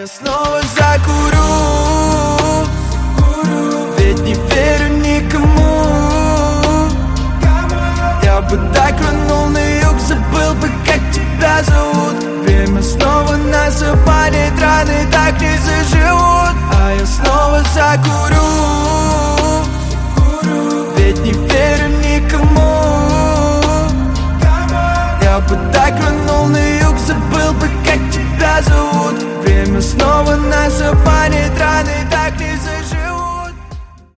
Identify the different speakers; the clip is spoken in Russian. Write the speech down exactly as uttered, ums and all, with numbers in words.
Speaker 1: я снова закурю, ведь не верю никому. Я бы так рванул на юг, забыл бы, как тебя зовут. Время снова нас обманет, раны так не заживут. А я снова закурю, ведь не верю никому. Я бы так рванул на юг, забыл бы, как тебя зовут. Время снова нас обманет, раны